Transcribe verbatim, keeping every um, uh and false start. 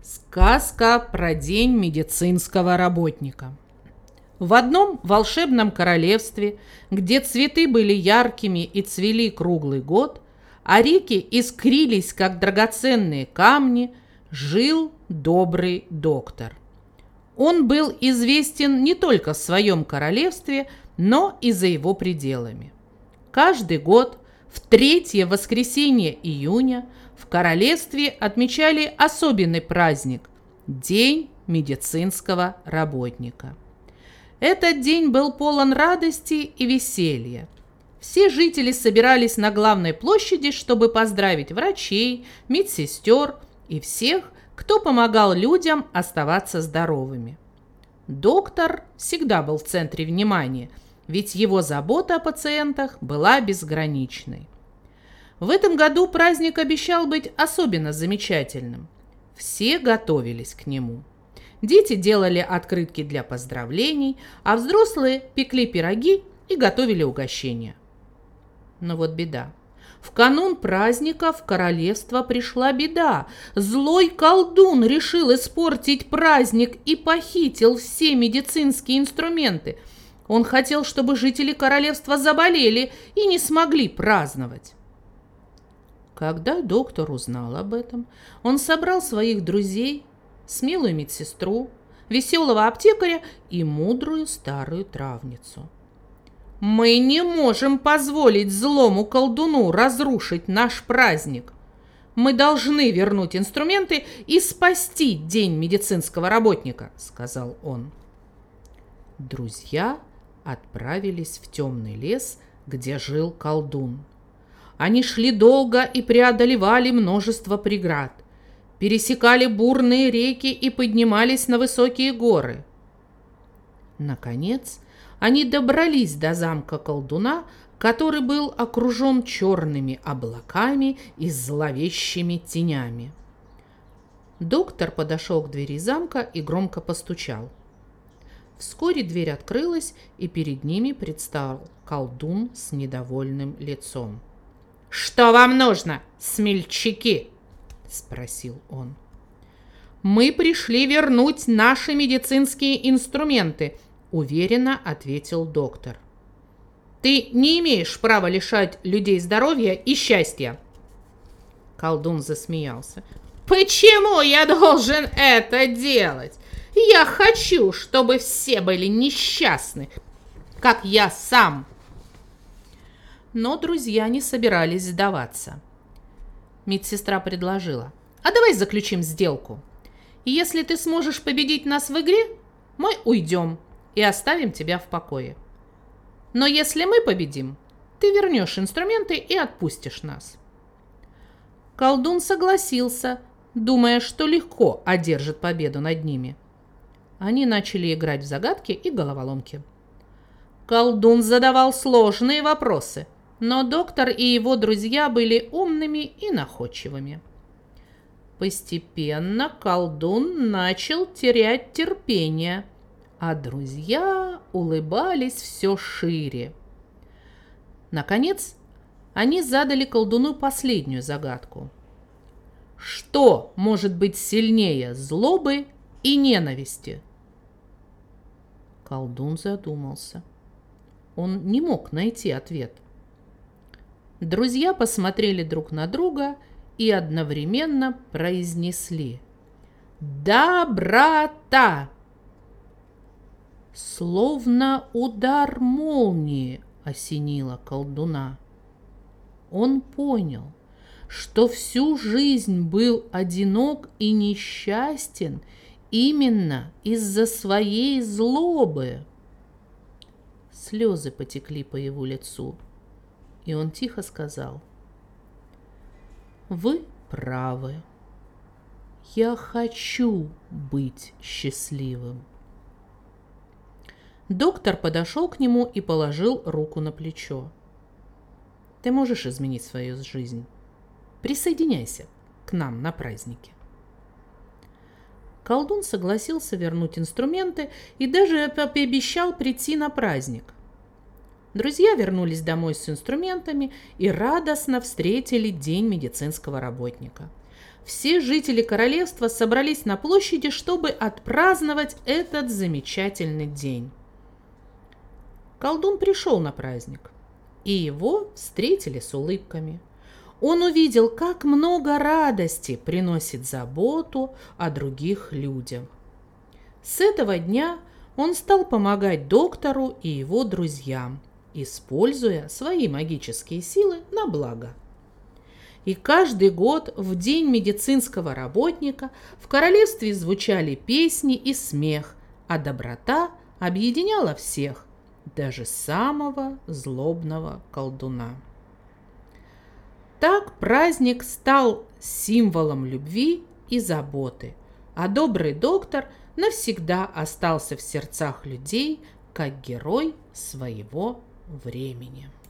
Сказка про День медицинского работника. В одном волшебном королевстве, где цветы были яркими и цвели круглый год, а реки искрились, как драгоценные камни, жил добрый доктор. Он был известен не только в своем королевстве, но и за его пределами. Каждый год в третье воскресенье июня в королевстве отмечали особенный праздник – День медицинского работника. Этот день был полон радости и веселья. Все жители собирались на главной площади, чтобы поздравить врачей, медсестер и всех, кто помогал людям оставаться здоровыми. Доктор всегда был в центре внимания, ведь его забота о пациентах была безграничной. В этом году праздник обещал быть особенно замечательным. Все готовились к нему. Дети делали открытки для поздравлений, а взрослые пекли пироги и готовили угощения. Но вот беда. В канун праздника в королевство пришла беда. Злой колдун решил испортить праздник и похитил все медицинские инструменты. Он хотел, чтобы жители королевства заболели и не смогли праздновать. Когда доктор узнал об этом, он собрал своих друзей, смелую медсестру, веселого аптекаря и мудрую старую травницу. «Мы не можем позволить злому колдуну разрушить наш праздник. Мы должны вернуть инструменты и спасти День медицинского работника», — сказал он. Друзья отправились в темный лес, где жил колдун. Они шли долго и преодолевали множество преград, пересекали бурные реки и поднимались на высокие горы. Наконец, они добрались до замка колдуна, который был окружен черными облаками и зловещими тенями. Доктор подошел к двери замка и громко постучал. Вскоре дверь открылась, и перед ними предстал колдун с недовольным лицом. «Что вам нужно, смельчаки?» – спросил он. «Мы пришли вернуть наши медицинские инструменты», – уверенно ответил доктор. «Ты не имеешь права лишать людей здоровья и счастья». Колдун засмеялся. «Почему я должен это делать? Я хочу, чтобы все были несчастны, как я сам». Но друзья не собирались сдаваться. Медсестра предложила: «А давай заключим сделку. Если ты сможешь победить нас в игре, мы уйдем и оставим тебя в покое. Но если мы победим, ты вернешь инструменты и отпустишь нас». Колдун согласился, думая, что легко одержит победу над ними. Они начали играть в загадки и головоломки. Колдун задавал сложные вопросы, но доктор и его друзья были умными и находчивыми. Постепенно колдун начал терять терпение, а друзья улыбались все шире. Наконец, они задали колдуну последнюю загадку. Что может быть сильнее злобы и ненависти? Колдун задумался. Он не мог найти ответ. Друзья посмотрели друг на друга и одновременно произнесли: «Доброта!» Словно удар молнии осенило колдуна. Он понял, что всю жизнь был одинок и несчастен именно из-за своей злобы. Слезы потекли по его лицу, и он тихо сказал: «Вы правы. Я хочу быть счастливым». Доктор подошел к нему и положил руку на плечо. «Ты можешь изменить свою жизнь. Присоединяйся к нам на празднике». Колдун согласился вернуть инструменты и даже пообещал прийти на праздник. Друзья вернулись домой с инструментами и радостно встретили День медицинского работника. все жители королевства собрались на площади, чтобы отпраздновать этот замечательный день. Колдун пришел на праздник, и его встретили с улыбками. Он увидел, как много радости приносит заботу о других людях. С этого дня он стал помогать доктору и его друзьям, используя свои магические силы на благо. И каждый год в День медицинского работника в королевстве звучали песни и смех, а доброта объединяла всех, даже самого злобного колдуна. Так праздник стал символом любви и заботы, а добрый доктор навсегда остался в сердцах людей как герой своего времени.